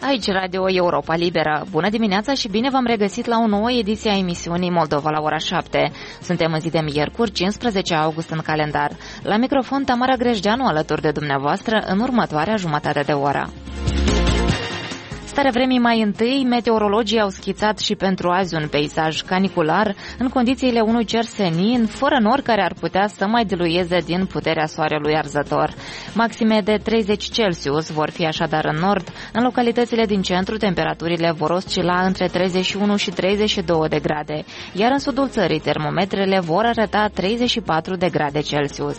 Aici Radio Europa Liberă. Bună dimineața și bine v-am regăsit la o nouă ediție a emisiunii Moldova la ora 7. Suntem în zi de miercuri, 15 august în calendar. La microfon Tamara Grejdeanu alături de dumneavoastră în următoarea jumătate de oră. Starea vremii mai întâi, meteorologii au schițat și pentru azi un peisaj canicular în condițiile unui cer senin, fără nori care ar putea să mai dilueze din puterea soarelui arzător. Maxime de 30 Celsius vor fi așadar în nord. În localitățile din centru, temperaturile vor oscila între 31 și 32 de grade, iar în sudul țării termometrele vor arăta 34 de grade Celsius.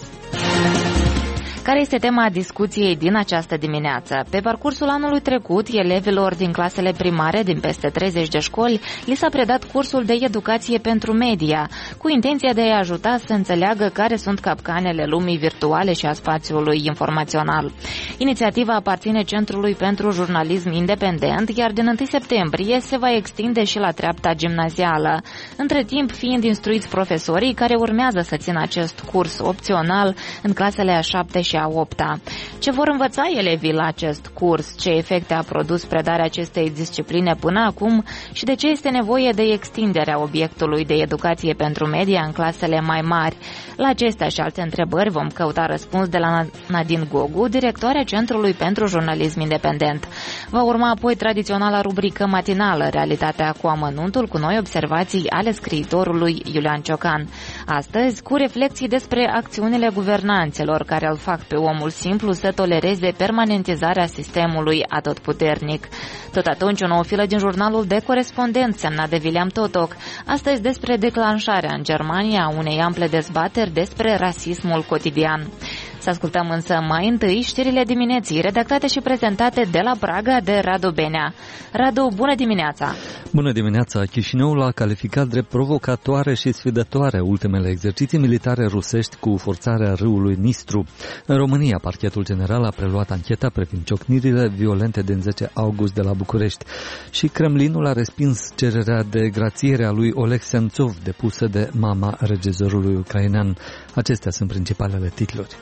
Care este tema discuției din această dimineață? Pe parcursul anului trecut, elevilor din clasele primare din peste 30 de școli li s-a predat cursul de educație pentru media, cu intenția de a ajuta să înțeleagă care sunt capcanele lumii virtuale și a spațiului informațional. Inițiativa aparține Centrului pentru Jurnalism Independent, iar din 1 septembrie se va extinde și la treapta gimnazială, între timp fiind instruiți profesorii care urmează să țină acest curs opțional în clasele a 7 și a 8-a. Ce vor învăța elevii la acest curs? Ce efecte a produs predarea acestei discipline până acum și de ce este nevoie de extinderea obiectului de educație pentru media în clasele mai mari? La acestea și alte întrebări vom căuta răspuns de la Nadine Gogu, directoarea Centrului pentru Jurnalism Independent. Va urma apoi tradiționala rubrică matinală, Realitatea cu amănuntul, cu noi observații ale scriitorului Iulian Ciocan. Astăzi, cu reflexii despre acțiunile guvernanților care îl fac pe omul simplu să tolereze permanentizarea sistemului atotputernic. Tot atunci, o nouă filă din jurnalul de corespondent semnat de William Totoc, astăzi despre declanșarea în Germania a unei ample dezbateri despre rasismul cotidian. Să ascultăm însă mai întâi știrile dimineții, redactate și prezentate de la Praga de Radu Benea. Radu, bună dimineața! Bună dimineața! Chișinăul a calificat drept provocatoare și sfidătoare ultimele exerciții militare rusești cu forțarea râului Nistru. În România, Parchetul General a preluat ancheta privind ciocnirile violente din 10 august de la București și Kremlinul a respins cererea de grațiere a lui Oleg Sentsov depusă de mama regizorului ucrainean. Acestea sunt principalele titluri.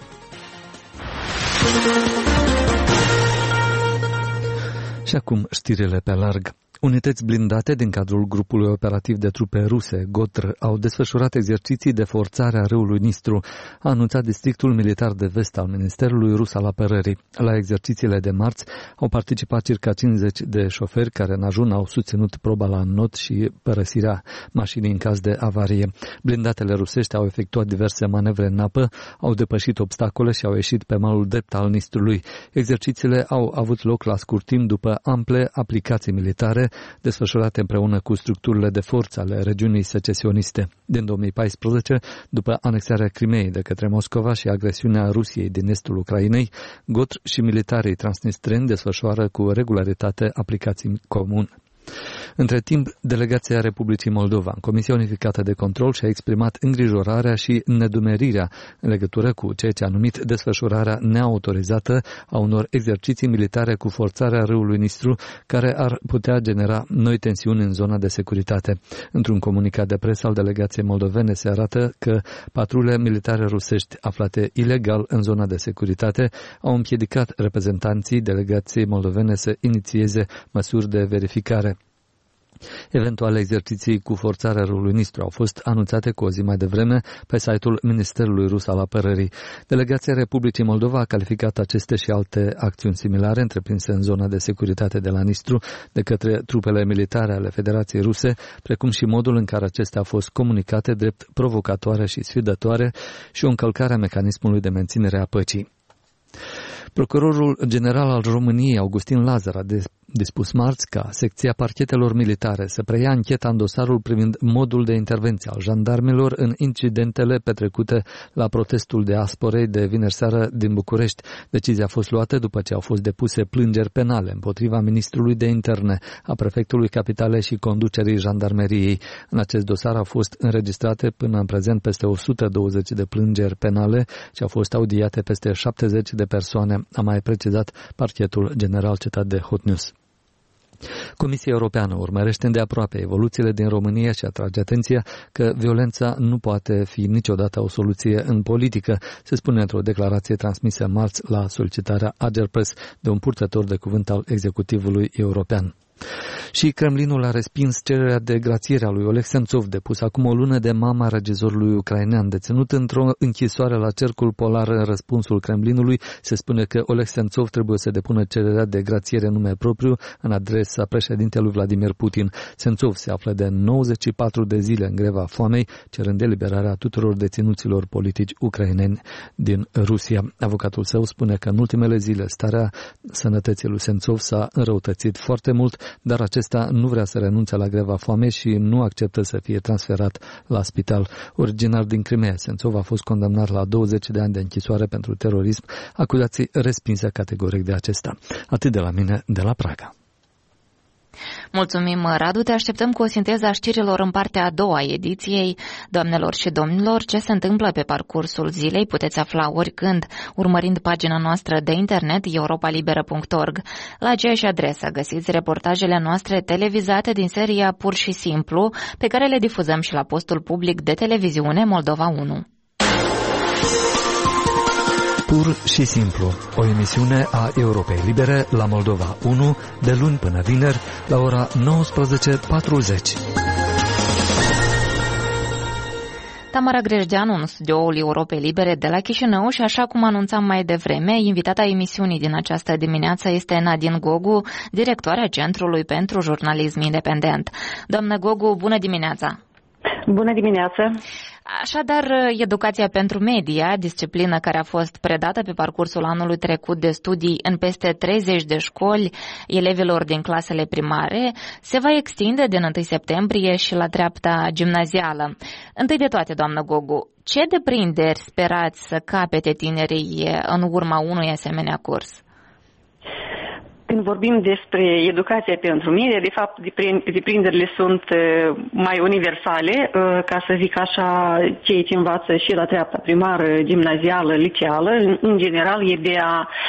Și acum știrile pe larg. Unități blindate din cadrul grupului operativ de trupe ruse, GOTR, au desfășurat exerciții de forțare a râului Nistru, a anunțat districtul militar de vest al Ministerului Rus al Apărării. La exercițiile de marți au participat circa 50 de șoferi care în ajun au susținut proba la not și părăsirea mașinii în caz de avarie. Blindatele rusești au efectuat diverse manevre în apă, au depășit obstacole și au ieșit pe malul drept al Nistrului. Exercițiile au avut loc la scurt timp după ample aplicații militare desfășurate împreună cu structurile de forță ale regiunii secesioniste. Din 2014, după anexarea Crimeei de către Moscova și agresiunea Rusiei din estul Ucrainei, GOTR și militarii transnistreni desfășoară cu regularitate aplicații comune. Între timp, delegația Republicii Moldova în Comisia Unificată de Control și-a exprimat îngrijorarea și nedumerirea în legătură cu ceea ce a numit desfășurarea neautorizată a unor exerciții militare cu forțarea râului Nistru, care ar putea genera noi tensiuni în zona de securitate. Într-un comunicat de presă al delegației moldovene se arată că patrule militare rusești aflate ilegal în zona de securitate au împiedicat reprezentanții delegației moldovene să inițieze măsuri de verificare. Eventuale exerciții cu forțarea râului Nistru au fost anunțate cu o zi mai devreme pe site-ul Ministerului Rus al Apărării. Delegația Republicii Moldova a calificat aceste și alte acțiuni similare întreprinse în zona de securitate de la Nistru de către trupele militare ale Federației Ruse, precum și modul în care acestea au fost comunicate drept provocatoare și sfidătoare și o încălcare a mecanismului de menținere a păcii. Procurorul general al României, Augustin Lazar, a dispus marți ca secția parchetelor militare să preia ancheta în dosarul privind modul de intervenție al jandarmilor în incidentele petrecute la protestul de Asporei de vineri seară din București. Decizia a fost luată după ce au fost depuse plângeri penale împotriva ministrului de interne, a prefectului Capitalei și conducerii jandarmeriei. În acest dosar au fost înregistrate până în prezent peste 120 de plângeri penale și au fost audiate peste 70 de persoane, a mai precizat parchetul general citat de Hot News. Comisia Europeană urmărește îndeaproape evoluțiile din România și atrage atenția că violența nu poate fi niciodată o soluție în politică, se spune într-o declarație transmisă marți la solicitarea Agerpres de un purtător de cuvânt al executivului european. Și Kremlinul a respins cererea de grațiere a lui Oleg Sentsov, depusă acum o lună de mama regizorului ucrainean. Deținut într-o închisoare la Cercul Polar, în răspunsul Kremlinului se spune că Oleg Sentsov trebuie să depună cererea de grațiere în nume propriu în adresa președintelui Vladimir Putin. Sentsov se află de 94 de zile în greva foamei, cerând eliberarea tuturor deținuților politici ucraineni din Rusia. Avocatul său spune că în ultimele zile starea sănătății lui Sentsov s-a înrăutățit foarte mult, dar acesta nu vrea să renunțe la greva foamei și nu acceptă să fie transferat la spital. Originar din Crimea, Sentsov a fost condamnat la 20 de ani de închisoare pentru terorism, acuzații respinse categoric de acesta. Atât de la mine, de la Praga. Mulțumim, Radu. Te așteptăm cu o sinteză a știrilor în partea a doua a ediției. Doamnelor și domnilor, ce se întâmplă pe parcursul zilei puteți afla oricând, urmărind pagina noastră de internet europalibera.org. La aceeași adresă găsiți reportajele noastre televizate din seria Pur și Simplu, pe care le difuzăm și la postul public de televiziune Moldova 1. Pur și Simplu, o emisiune a Europei Libere la Moldova 1, de luni până vineri, la ora 19:40. Tamara Grejdeanu în studioul Europei Libere de la Chișinău și, așa cum anunțam mai devreme, invitata emisiunii din această dimineață este Nadine Gogu, directoarea Centrului pentru Jurnalism Independent. Doamnă Gogu, bună dimineața! Bună dimineața! Așadar, educația pentru media, disciplină care a fost predată pe parcursul anului trecut de studii în peste 30 de școli elevilor din clasele primare, se va extinde din 1 septembrie și la treapta gimnazială. Întâi de toate, doamnă Gogu, ce deprinderi sperați să capete tinerii în urma unui asemenea curs? Când vorbim despre educația pentru media, de fapt, deprinderile sunt mai universale, ca să zic așa, cei ce învață și la treapta primară, gimnazială, liceală, în general, e de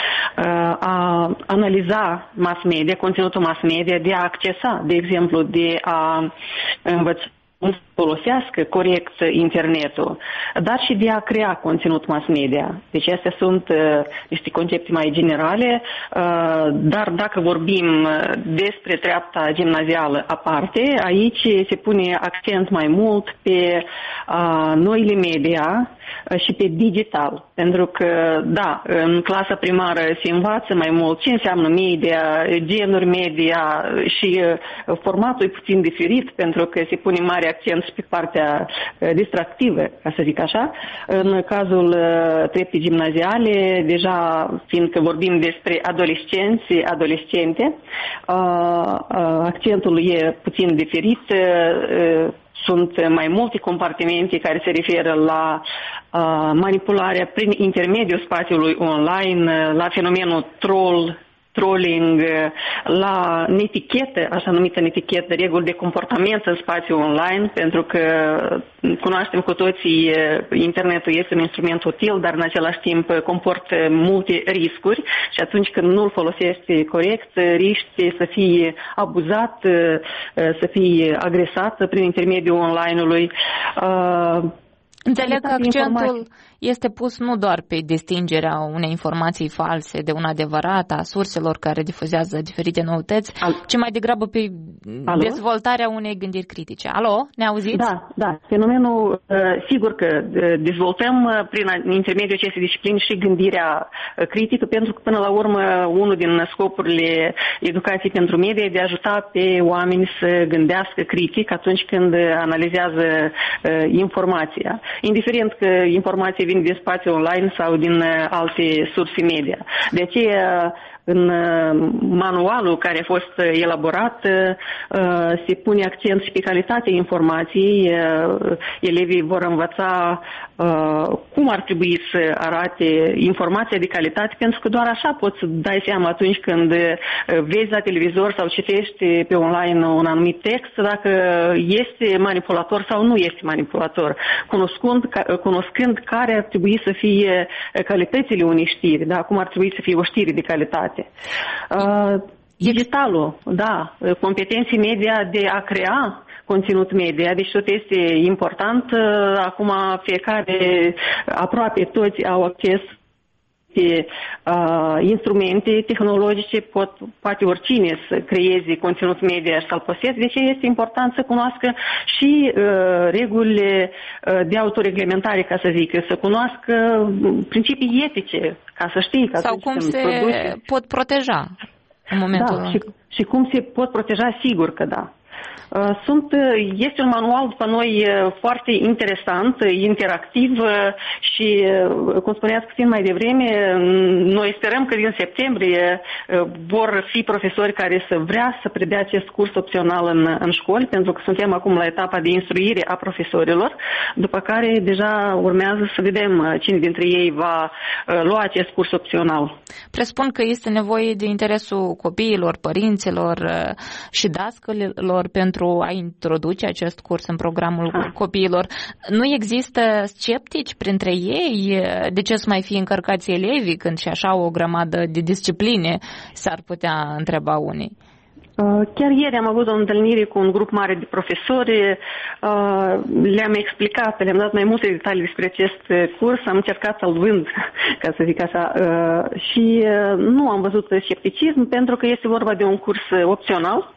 a analiza mass media, conținutul mass media, de a accesa, de exemplu, de a învăța cum să folosească corect internetul, dar și de a crea conținut mass media. Deci astea sunt niște concepte mai generale, dar dacă vorbim despre treapta gimnazială aparte, aici se pune accent mai mult pe noile media și pe digital. Pentru că, da, în clasa primară se învață mai mult ce înseamnă media, genuri media și formatul e puțin diferit, pentru că se pune mare accent și pe partea distractivă, ca să zic așa. În cazul treptii gimnaziale, deja fiindcă vorbim despre adolescente, accentul e puțin diferit. Sunt mai multe compartimente care se referă la manipularea prin intermediul spațiului online, la fenomenul trolling, la netichetă, așa numită netichetă, reguli de comportament în spațiul online, pentru că cunoaștem cu toții, internetul este un instrument util, dar în același timp comportă multe riscuri și atunci când nu îl folosești corect, riști să fie abuzat, să fie agresat prin intermediul online-ului. Înțeleg că accentul este pus nu doar pe distingerea unei informații false de una adevărată, a surselor care difuzează diferite noutăți, ci mai degrabă pe dezvoltarea unei gândiri critice. Alo, ne auziți? Da. Fenomenul, sigur că dezvoltăm prin intermediul acestei discipline și gândirea critică, pentru că până la urmă unul din scopurile educației pentru media e de a ajuta pe oameni să gândească critic atunci când analizează informația. Indiferent că informația vine din spațiu online sau din alte surse media. De aceea, în manualul care a fost elaborat, se pune accent și pe calitatea informației. Elevii vor învăța cum ar trebui să arate informația de calitate, pentru că doar așa poți să dai seama atunci când vezi la televizor sau citești pe online un anumit text, dacă este manipulator sau nu este manipulator, cunoscând care ar trebui să fie calitățile unei știri, da? Cum ar trebui să fie o știre de calitate. Digitalul, da, competenții media de a crea conținut media, deci tot este important. Acum fiecare, aproape toți au acces instrumente tehnologice, poate oricine să creeze conținut media și să-l poseze, deci este important să cunoască și regulile de autoreglementare, ca să zic, să cunoască principii etice, ca să știi. Sau cum se pot proteja în momentul ăla. Și cum se pot proteja, sigur că da. Este un manual după noi foarte interesant, interactiv și, cum spuneați puțin mai devreme, noi sperăm că din septembrie vor fi profesori care să vrea să predea acest curs opțional în școli, pentru că suntem acum la etapa de instruire a profesorilor, după care deja urmează să vedem cine dintre ei va lua acest curs opțional. Presupun că este nevoie de interesul copiilor, părinților și dascălilor pentru a introduce acest curs în programul copiilor. Nu există sceptici printre ei? De ce să mai fie încărcați elevii când și așa o grămadă de discipline, s-ar putea întreba unii? Chiar ieri am avut o întâlnire cu un grup mare de profesori, le-am explicat, le-am dat mai multe detalii despre acest curs, am încercat să-l vând, ca să zic așa, și nu am văzut scepticism pentru că este vorba de un curs opțional.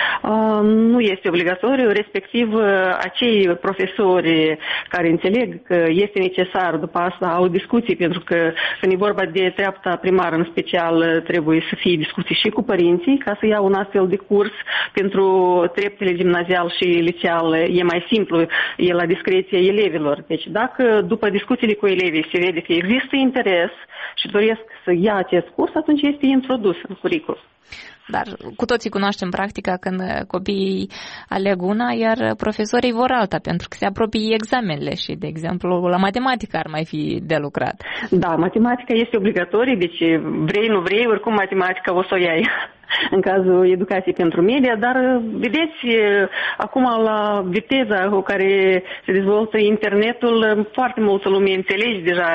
Nu este obligatoriu, respectiv acei profesori care înțeleg că este necesar, după asta au discuții, pentru că când e vorba de treapta primară în special, trebuie să fie discuții și cu părinții ca să iau un astfel de curs. Pentru treptele gimnazial și liceal e mai simplu, e la discreția elevilor. Deci dacă după discuțiile cu elevii se vede că există interes și doresc să ia acest curs, atunci este introdus în curriculum. Dar cu toții cunoaștem practica când copiii aleg una, iar profesorii vor alta, pentru că se apropie examenele și, de exemplu, la matematică ar mai fi de lucrat. Da, matematica este obligatorie, deci vrei, nu vrei, oricum matematica o să o iai în cazul educației pentru media, dar vedeți, acum la viteza cu care se dezvoltă internetul, foarte multă lume înțelege deja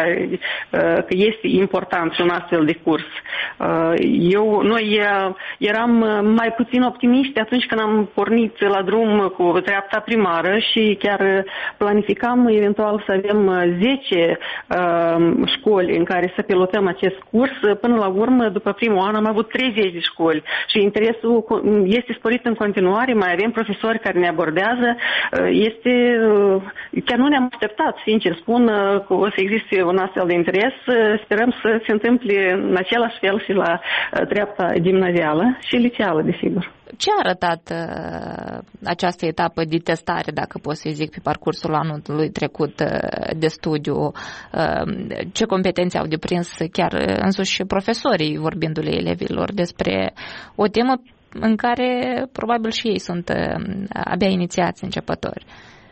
că este important și un astfel de curs. Noi eram mai puțin optimiști atunci când am pornit la drum cu treapta primară și chiar planificam eventual să avem 10 școli în care să pilotăm acest curs. Până la urmă, după primul an, am avut 30 de școli și interesul este sporit în continuare, mai avem profesori care ne abordează. Chiar nu ne-am așteptat, sincer spun, că o să existe un astfel de interes. Sperăm să se întâmple în același fel și la treapta gimnazială și liceală, desigur. Ce a arătat această etapă de testare, dacă pot să zic, pe parcursul anului trecut de studiu? Ce competențe au deprins chiar însuși profesorii, vorbindu-le elevilor despre o temă în care probabil și ei sunt abia inițiați începători?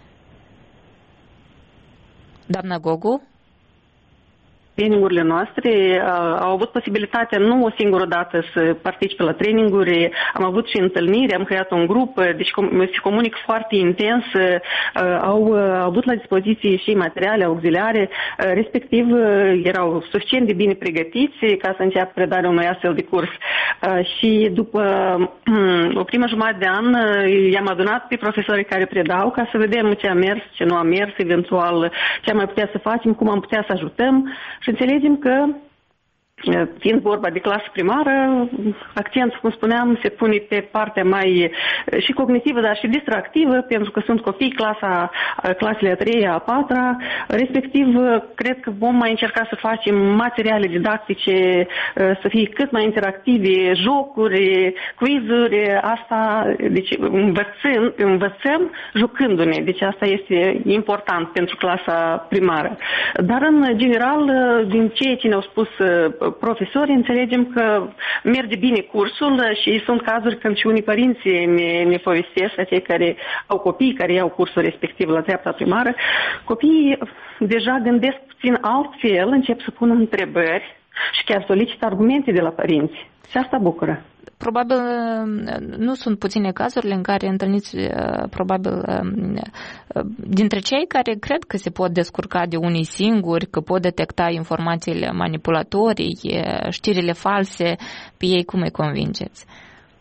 Doamna Gogu? Trainingurile noastre au avut posibilitatea nu o singură dată să participe la traininguri, am avut și întâlniri, am creat un grup, deci se comunic foarte intens, au avut la dispoziție și materiale auxiliare, respectiv erau suficient de bine pregătiți ca să înceapă predarea unui astfel de curs. Și după o primă jumătate de an i-am adunat pe profesorii care predau ca să vedem ce a mers, ce nu a mers, eventual ce am mai putea să facem, cum am putea să ajutăm. Și înțelegem că, fiind vorba de clasă primară, accentul, cum spuneam, se pune pe partea mai și cognitivă, dar și distractivă, pentru că sunt copii clasele a 3-a, a 4-a, respectiv, cred că vom mai încerca să facem materiale didactice, să fie cât mai interactive, jocuri, quizuri, asta, deci învățăm jucându-ne, deci asta este important pentru clasa primară. Dar, în general, din ceea ce ne-au spus profesori, înțelegem că merge bine cursul și sunt cazuri când și unii părinți ne povestesc, cei care au copii care iau cursul respectiv la treapta primară, copiii deja gândesc puțin altfel, încep să pună întrebări și chiar solicită argumente de la părinți. Și asta bucură. Probabil nu sunt puține cazurile în care întâlniți probabil dintre cei care cred că se pot descurca de unii singuri, că pot detecta informațiile manipulatorii, știrile false, pe ei cum îi convingeți?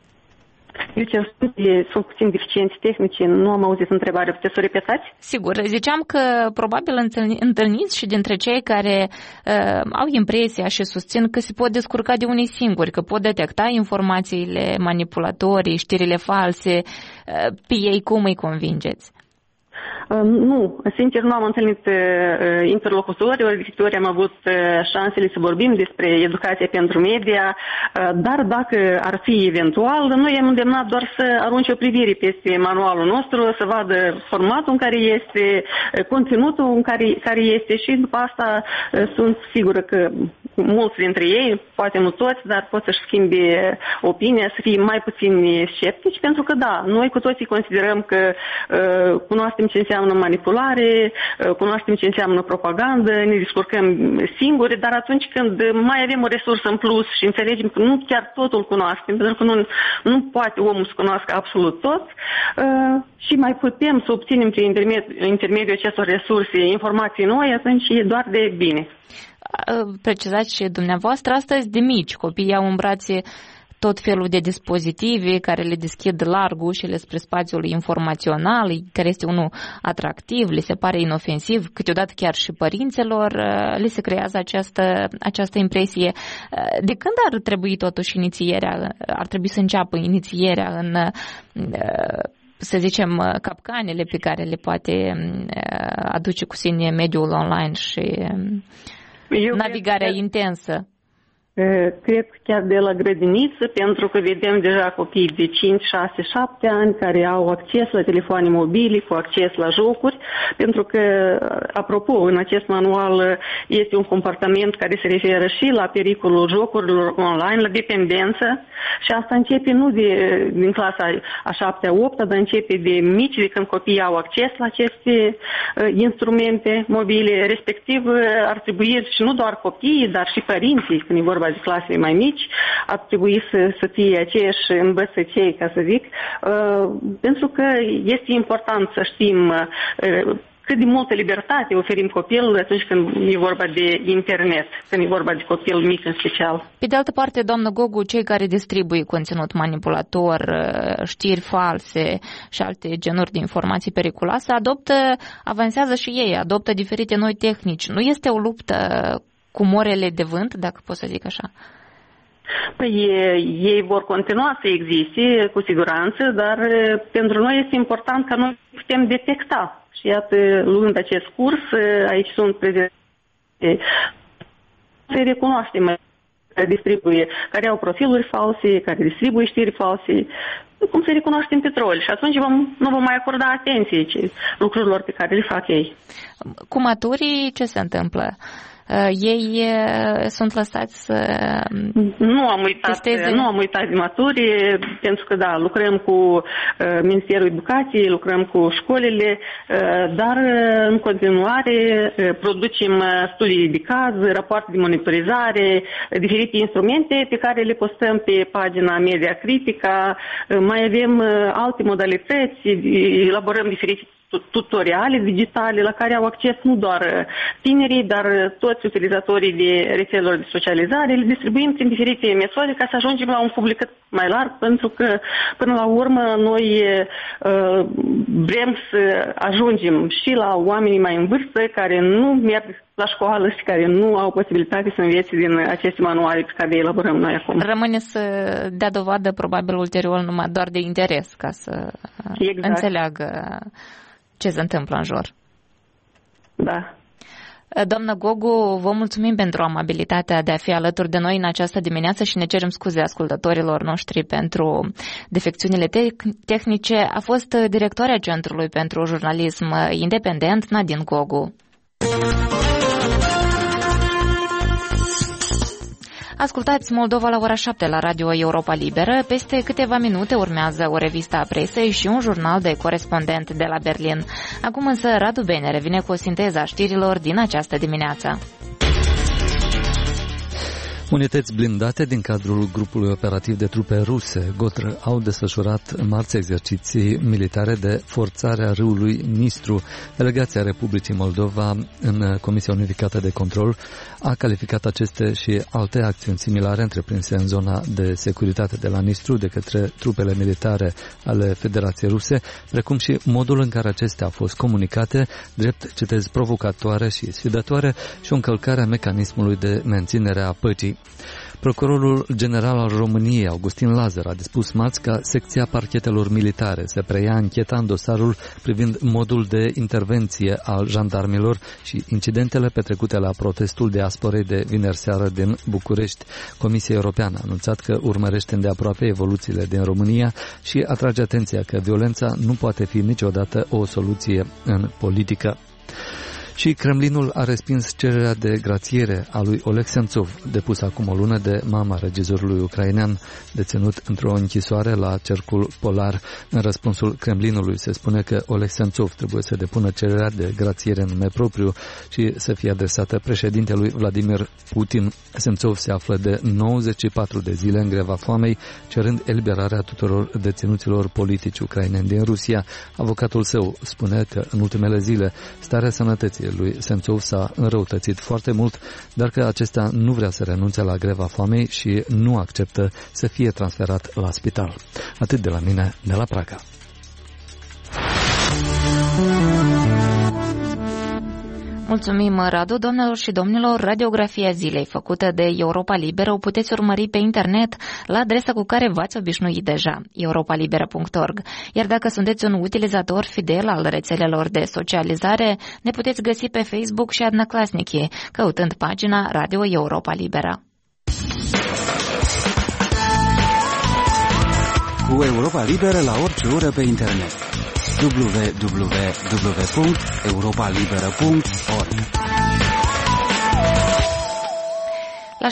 Eu cer scuze, sunt puțin deficienți tehnice, nu am auzit întrebarea, puteți să o repetați? Sigur, ziceam că probabil întâlniți și dintre cei care au impresia și susțin că se pot descurca de unii singuri, că pot detecta informațiile manipulatorii, știrile false, pe ei cum îi convingeți? Nu, sincer nu am întâlnit interlocutori, ori am avut șansele să vorbim despre educația pentru media, dar dacă ar fi eventual, noi am îndemnat doar să arunce o privire peste manualul nostru, să vadă formatul în care este, conținutul în care este și după asta sunt sigură că mulți dintre ei, poate nu toți, dar pot să-și schimbe opinia, să fie mai puțin sceptici, pentru că da, noi cu toții considerăm că cunoaștem ce înseamnă manipulare, cunoaștem ce înseamnă propagandă, ne descurcăm singuri, dar atunci când mai avem o resursă în plus și înțelegem că nu chiar totul cunoaștem, pentru că nu poate omul să cunoască absolut tot, și mai putem să obținem prin intermediul acestor resurse informații noi, atunci e doar de bine. Precizați și dumneavoastră, astăzi de mici copiii au în brațe tot felul de dispozitive care le deschid larg ușile spre spațiul informațional, care este unul atractiv, le se pare inofensiv, câteodată chiar și părinților le se creează această impresie. De când ar trebui totuși inițierea, ar trebui să înceapă inițierea în, să zicem, capcanele pe care le poate aduce cu sine mediul online și navigarea intensă? Cred că chiar de la grădiniță, pentru că vedem deja copii de 5, 6, 7 ani care au acces la telefoane mobile, cu acces la jocuri, pentru că, apropo, în acest manual este un comportament care se referă și la pericolul jocurilor online, la dependență, și asta începe nu din clasa a 7-a, 8-a, dar începe de mici, de când copiii au acces la aceste instrumente mobile, respectiv ar trebui și nu doar copiii, dar și părinții, când e vorba de clasele mai mici, ar trebui să fie aceiași învățăcei, ca să zic, pentru că este important să știm cât de multă libertate oferim copilul atunci când e vorba de internet, când e vorba de copil mic în special. Pe de altă parte, doamnă Gogu, cei care distribuie conținut manipulator, știri false și alte genuri de informații periculoase, avansează și ei, adoptă diferite noi tehnici. Nu este o luptă cu morele de vânt, dacă pot să zic așa? Păi ei vor continua să existe, cu siguranță, dar pentru noi este important ca noi putem detecta. Și iată, luând acest curs, aici sunt prezente, se recunoaște care au profiluri false, care distribuie știri false, cum se recunoaște în petrol. Și atunci nu vom mai acorda atenție lucrurilor pe care le fac ei. Cu maturii ce se întâmplă? Ei sunt lăsați să Nu am uitat de maturi, pentru că da, lucrăm cu Ministerul Educației, lucrăm cu școlile, dar în continuare producem studii de caz, rapoarte de monitorizare, diferite instrumente pe care le postăm pe pagina Media Critica, mai avem alte modalități, elaborăm diferite tutoriale digitale la care au acces nu doar tinerii, dar toți utilizatorii de rețelelor de socializare. Le distribuim prin diferite metode ca să ajungem la un public mai larg, pentru că până la urmă noi vrem să ajungem și la oamenii mai în vârstă care nu merg la școală și care nu au posibilitate să învețe din aceste manuale pe care le elaborăm noi acum. Rămâne să dea dovadă probabil ulterior numai doar de interes ca să înțeleagă ce se întâmplă în jur. Da. Doamnă Gogu, vă mulțumim pentru amabilitatea de a fi alături de noi în această dimineață și ne cerem scuze ascultătorilor noștri pentru defecțiunile tehnice. A fost directoarea Centrului pentru Jurnalism Independent, Nadine Gogu. Ascultați Moldova la ora 7 la Radio Europa Liberă. Peste câteva minute urmează o revistă a presei și un jurnal de corespondent de la Berlin. Acum însă Radu Bene revine cu o sinteză a știrilor din această dimineață. Unități blindate din cadrul grupului operativ de trupe ruse, GOTR, au desfășurat marți exerciții militare de forțare a râului Nistru. Delegația Republicii Moldova în Comisia Unificată de Control a calificat aceste și alte acțiuni similare întreprinse în zona de securitate de la Nistru de către trupele militare ale Federației Ruse, precum și modul în care acestea au fost comunicate, drept, citez, provocatoare și sfidătoare și o încălcare a mecanismului de menținere a păcii. Procurorul general al României, Augustin Lazar, a dispus marți ca secția parchetelor militare să preia ancheta în dosarul privind modul de intervenție al jandarmilor și incidentele petrecute la protestul diasporei de vineri seară din București. Comisia Europeană a anunțat că urmărește îndeaproape evoluțiile din România și atrage atenția că violența nu poate fi niciodată o soluție în politică. Și Kremlinul a respins cererea de grațiere a lui Oleg Sentsov, depusă acum o lună de mama regizorului ucrainean, deținut într-o închisoare la Cercul Polar. În răspunsul Kremlinului se spune că Oleg Sentsov trebuie să depună cererea de grațiere în nume propriu și să fie adresată președintelui Vladimir Putin. Sentsov se află de 94 de zile în greva foamei, cerând eliberarea tuturor deținuților politici ucraineni din Rusia. Avocatul său spune că în ultimele zile starea sănătății lui Sentsov s-a înrăutățit foarte mult, dar că acesta nu vrea să renunțe la greva foamei și nu acceptă să fie transferat la spital. Atât de la mine, de la Praga. Mulțumim, Radu. Doamnelor și domnilor, radiografia zilei făcută de Europa Liberă o puteți urmări pe internet la adresa cu care v-ați obișnuit deja, europalibera.org. Iar dacă sunteți un utilizator fidel al rețelelor de socializare, ne puteți găsi pe Facebook și Adnăclasnici, căutând pagina Radio Europa Liberă. Cu Europa Liberă la orice oră pe internet. www.europalibera.org. La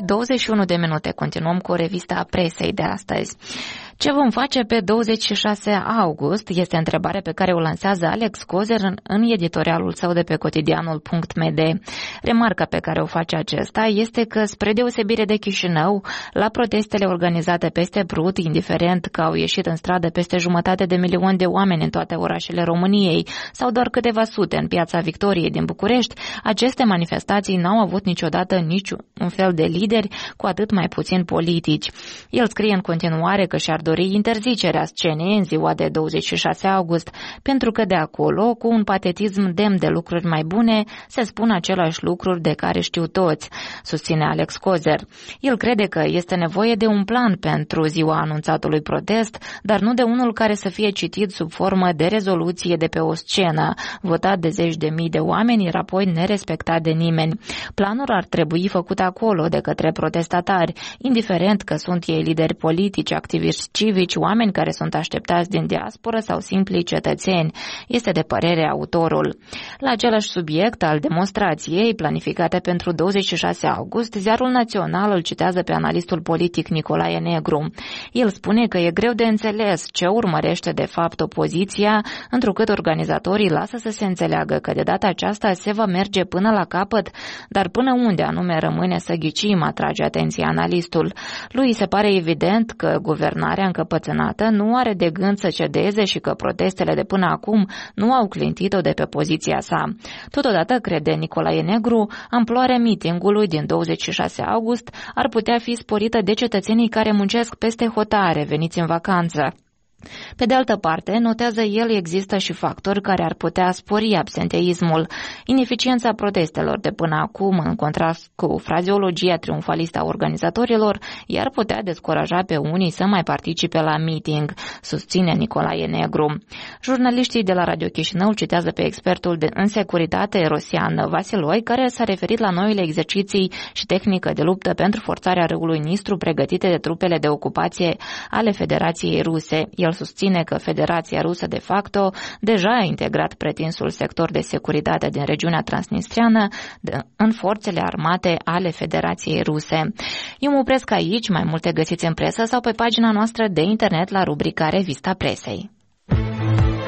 7:21 continuăm cu revista presei de astăzi. Ce vom face pe 26 august este întrebarea pe care o lansează Alex Cozer în editorialul său de pe cotidianul.md. Remarca pe care o face acesta este că, spre deosebire de Chișinău, la protestele organizate peste Prut, indiferent că au ieșit în stradă peste 500.000 de oameni în toate orașele României sau doar câteva sute în Piața Victoriei din București, aceste manifestații n-au avut niciodată niciun fel de lideri, cu atât mai puțin politici. El scrie în continuare că și-ar dori interzicerea scenei în ziua de 26 august, pentru că de acolo, cu un patetism demn de lucruri mai bune, se spun același lucruri de care știu toți, susține Alex Cozer. El crede că este nevoie de un plan pentru ziua anunțatului protest, dar nu de unul care să fie citit sub formă de rezoluție de pe o scenă, votat de zeci de mii de oameni, iar apoi nerespectat de nimeni. Planul ar trebui făcut acolo de către protestatari, indiferent că sunt ei lideri politici, activiști civici, oameni care sunt așteptați din diasporă sau simpli cetățeni, este de părere autorul. La același subiect al demonstrației planificate pentru 26 august, Ziarul Național îl citează pe analistul politic Nicolae Negru. El spune că e greu de înțeles ce urmărește de fapt opoziția, întrucât organizatorii lasă să se înțeleagă că de data aceasta se va merge până la capăt, dar până unde anume rămâne să ghicim, atrage atenția analistul. Lui se pare evident că guvernarea încăpățânată nu are de gând să cedeze și că protestele de până acum nu au clintit-o de pe poziția sa. Totodată, crede Nicolae Negru, amploarea mitingului din 26 august ar putea fi sporită de cetățenii care muncesc peste hotare veniți în vacanță. Pe de altă parte, notează el, există și factori care ar putea spori absenteismul. Ineficiența protestelor de până acum, în contrast cu frazeologia triumfalistă a organizatorilor, i-ar putea descuraja pe unii să mai participe la meeting, susține Nicolae Negru. Jurnaliștii de la Radio Chișinău citează pe expertul în securitate Rosian Vasiloi, care s-a referit la noile exerciții și tehnică de luptă pentru forțarea râului Nistru pregătite de trupele de ocupație ale Federației Ruse. El susține că Federația Rusă de facto deja a integrat pretinsul sector de securitate din regiunea transnistreană în forțele armate ale Federației Ruse. Eu mă opresc aici, mai multe găsiți în presă sau pe pagina noastră de internet la rubrica Revista Presei.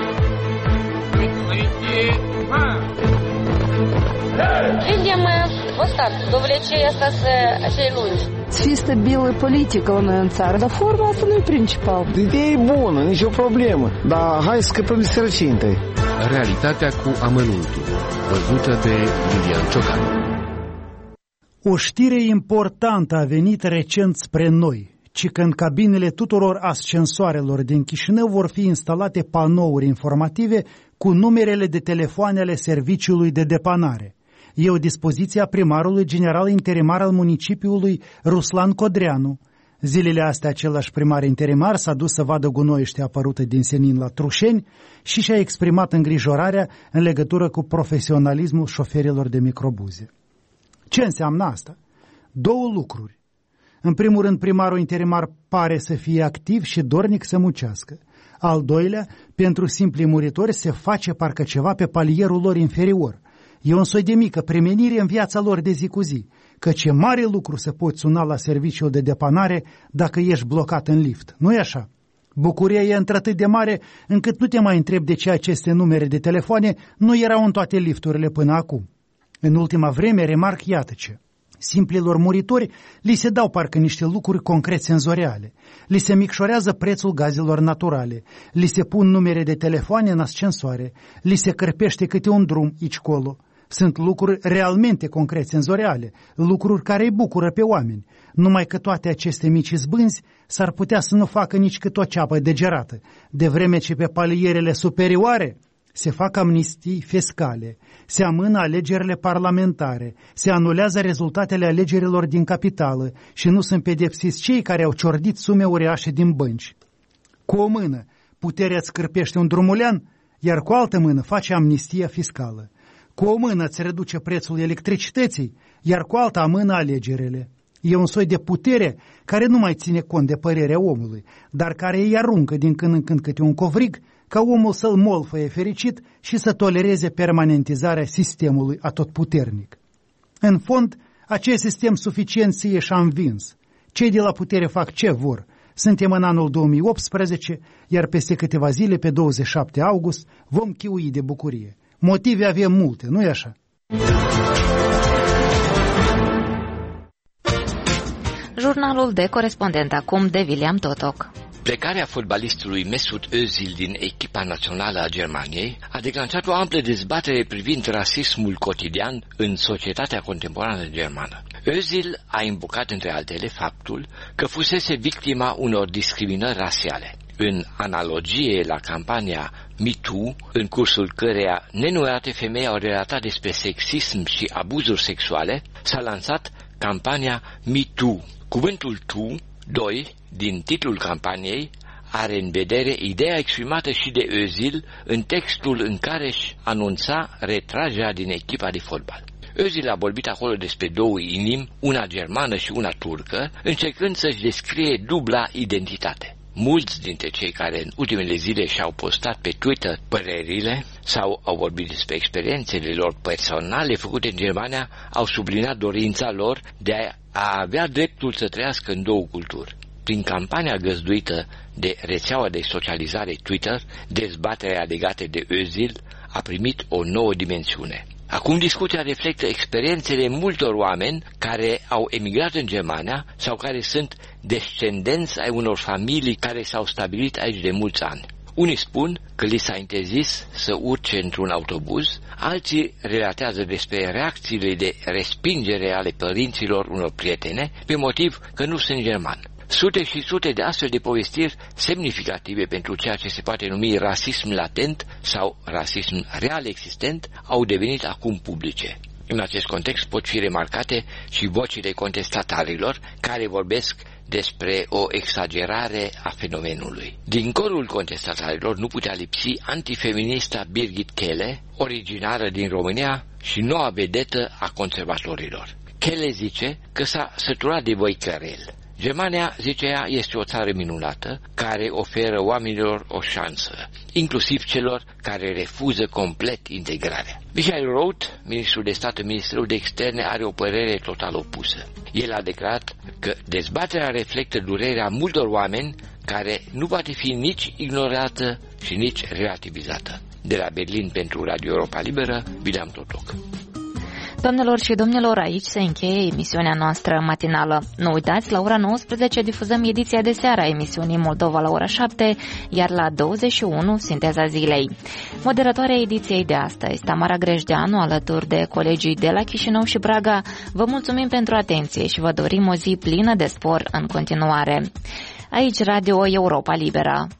Видимо, Вот так, довлечение asta acei lungi. Să fie stabilă politică la noi în țară, dar forma asta nu e principal. Ideea e bună, nicio problemă, dar hai să scăpăm de sărăcie întâi. Realitatea cu amănuntul, văzută de Lilian Ciocan. O știre importantă a venit recent spre noi, ci că în cabinele tuturor ascensoarelor din Chișinău vor fi instalate panouri informative cu numerele de telefoane ale serviciului de depanare. E o dispoziție a primarului general interimar al municipiului Ruslan Codreanu. Zilele astea același primar interimar s-a dus să vadă gunoiște apărută din senin la Trușeni și și-a exprimat îngrijorarea în legătură cu profesionalismul șoferilor de microbuze. Ce înseamnă asta? Două lucruri. În primul rând, primarul interimar pare să fie activ și dornic să muncească. Al doilea, pentru simplii muritori se face parcă ceva pe palierul lor inferior. E un soi de mică premenire în viața lor de zi cu zi, căci e mare lucru să poți suna la serviciul de depanare dacă ești blocat în lift. Nu-i așa? Bucuria e într-atât de mare încât nu te mai întrebi de ce aceste numere de telefoane nu erau în toate lifturile până acum. În ultima vreme remarc iată ce. Simplilor muritori li se dau parcă niște lucruri concret senzoriale, li se micșorează prețul gazelor naturale, li se pun numere de telefoane în ascensoare, li se cărpește câte un drum aici-colo. Sunt lucruri realmente concret senzoriale, lucruri care îi bucură pe oameni, numai că toate aceste mici zbânzi s-ar putea să nu facă nici cât o ceapă degerată, de vreme ce pe palierele superioare se fac amnistii fiscale, se amână alegerile parlamentare, se anulează rezultatele alegerilor din capitală și nu sunt pedepsiți cei care au ciordit sume uriașe din bănci. Cu o mână puterea îți cârpește un drumulean, iar cu altă mână face amnistia fiscală. Cu o mână îți reduce prețul electricității, iar cu alta mână alegerile. E un soi de putere care nu mai ține cont de părerea omului, dar care îi aruncă din când în când câte un covrig ca omul să-l molfăie fericit și să tolereze permanentizarea sistemului atotputernic. În fond, acest sistem suficienție și-a învins. Cei de la putere fac ce vor. Suntem în anul 2018, iar peste câteva zile, pe 27 august, vom chiui de bucurie. Motive avem multe, nu-i așa? Jurnalul de corespondent acum de William Totoc. Plecarea fotbalistului Mesut Özil din echipa națională a Germaniei a declanșat o amplă dezbatere privind rasismul cotidian în societatea contemporană germană. Özil a invocat între altele faptul că fusese victima unor discriminări rasiale. În analogie la campania MeToo, în cursul căreia nenumărate femei au relatat despre sexism și abuzuri sexuale, s-a lansat campania MeToo. Cuvântul tu, 2, din titlul campaniei, are în vedere ideea exprimată și de Özil în textul în care își anunța retragerea din echipa de fotbal. Özil a vorbit acolo despre două inimi, una germană și una turcă, încercând să-și descrie dubla identitate. Mulți dintre cei care în ultimele zile și-au postat pe Twitter părerile sau au vorbit despre experiențele lor personale făcute în Germania au subliniat dorința lor de a avea dreptul să trăiască în două culturi. Prin campania găzduită de rețeaua de socializare Twitter, dezbaterea legată de Özil a primit o nouă dimensiune. Acum discuția reflectă experiențele multor oameni care au emigrat în Germania sau care sunt descendenți ai unor familii care s-au stabilit aici de mulți ani. Unii spun că li s-a interzis să urce într-un autobuz, alții relatează despre reacțiile de respingere ale părinților unor prietene pe motiv că nu sunt germani. Sute și sute de astfel de povestiri semnificative pentru ceea ce se poate numi rasism latent sau rasism real existent au devenit acum publice. În acest context pot fi remarcate și vocile contestatarilor care vorbesc despre o exagerare a fenomenului. Din corul contestatarilor nu putea lipsi antifeminista Birgit Kelle, originară din România și noua vedetă a conservatorilor. Kelle zice că s-a săturat de voicărel. Germania, zice ea, este o țară minunată care oferă oamenilor o șansă, inclusiv celor care refuză complet integrarea. Michael Roth, ministrul de stat în Ministerul de Externe, are o părere total opusă. El a declarat că dezbaterea reflectă durerea multor oameni care nu poate fi nici ignorată și nici relativizată. De la Berlin pentru Radio Europa Liberă, William Totoc. Doamnelor și domnilor, aici se încheie emisiunea noastră matinală. Nu uitați, la ora 19 difuzăm ediția de seară a emisiunii Moldova la ora 7, iar la 21 Sinteza zilei. Moderatoarea ediției de astăzi, Tamara Grejdeanu, alături de colegii de la Chișinău și Braga, vă mulțumim pentru atenție și vă dorim o zi plină de spor în continuare. Aici Radio Europa Liberă.